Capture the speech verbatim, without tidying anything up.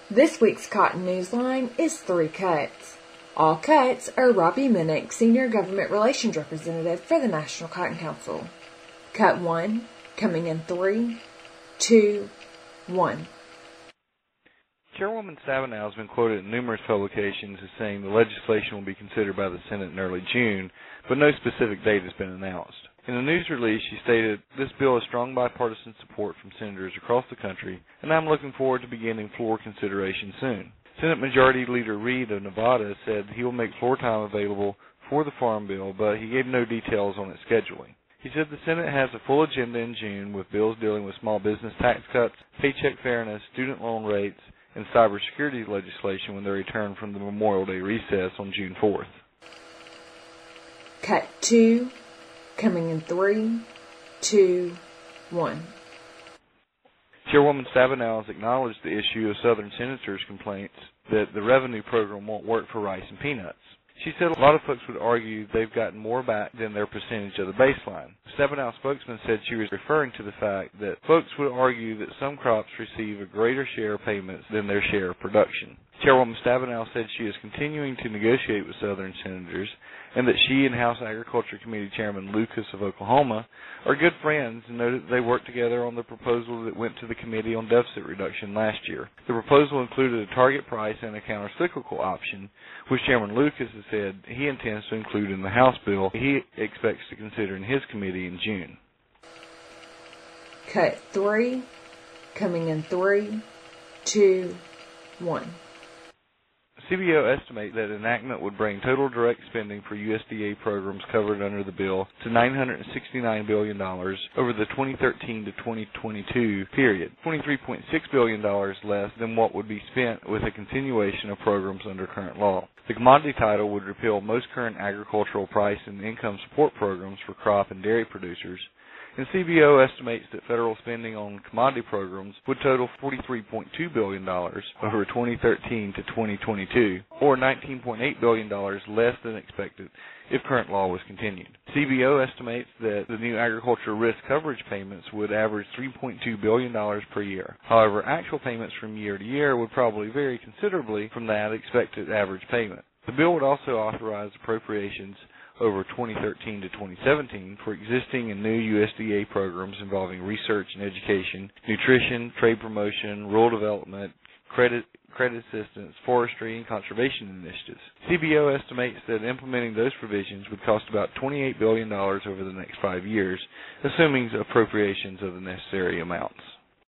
This week's Cotton Newsline is three cuts. All cuts are Robbie Minnick, Senior Government Relations Representative for the National Cotton Council. Cut one, coming in three, two, one. Chairwoman Stabenow has been quoted in numerous publications as saying the legislation will be considered by the Senate in early June, but no specific date has been announced. In a news release, she stated, "This bill has strong bipartisan support from senators across the country, and I'm looking forward to beginning floor consideration soon." Senate Majority Leader Reid of Nevada said he will make floor time available for the Farm Bill, but he gave no details on its scheduling. He said the Senate has a full agenda in June with bills dealing with small business tax cuts, paycheck fairness, student loan rates, and cybersecurity legislation when they return from the Memorial Day recess on June fourth. Cut two, coming in three, two, one. Chairwoman Stabenow has acknowledged the issue of Southern senators' complaints that the revenue program won't work for rice and peanuts. She said a lot of folks would argue they've gotten more back than their percentage of the baseline. Stabenow spokesman said she was referring to the fact that folks would argue that some crops receive a greater share of payments than their share of production. Chairwoman Stabenow said she is continuing to negotiate with Southern senators and that she and House Agriculture Committee Chairman Lucas of Oklahoma are good friends and noted that they worked together on the proposal that went to the Committee on Deficit Reduction last year. The proposal included a target price and a countercyclical option, which Chairman Lucas has said he intends to include in the House bill he expects to consider in his committee in June. Cut three, coming in three, two, one. C B O estimates that enactment would bring total direct spending for U S D A programs covered under the bill to nine hundred sixty-nine billion dollars over the twenty thirteen to twenty twenty-two period, twenty-three point six billion dollars less than what would be spent with a continuation of programs under current law. The commodity title would repeal most current agricultural price and income support programs for crop and dairy producers, and C B O estimates that federal spending on commodity programs would total forty-three point two billion dollars over twenty thirteen to twenty twenty-two, or nineteen point eight billion dollars less than expected if current law was continued. C B O estimates that the new agriculture risk coverage payments would average three point two billion dollars per year. However, actual payments from year to year would probably vary considerably from that expected average payment. The bill would also authorize appropriations over twenty thirteen to twenty seventeen for existing and new U S D A programs involving research and education, nutrition, trade promotion, rural development, credit credit assistance, forestry, and conservation initiatives. C B O estimates that implementing those provisions would cost about twenty-eight billion dollars over the next five years, assuming appropriations of the necessary amounts.